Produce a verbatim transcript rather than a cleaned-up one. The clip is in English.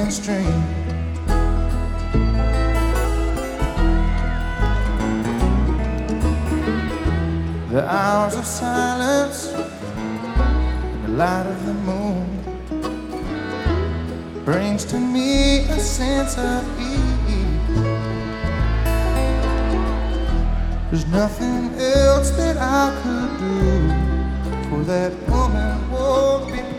endless stream. The hours of silence and the light of the moon brings to me a sense of ease. There's nothing else that I could do, for that woman won't be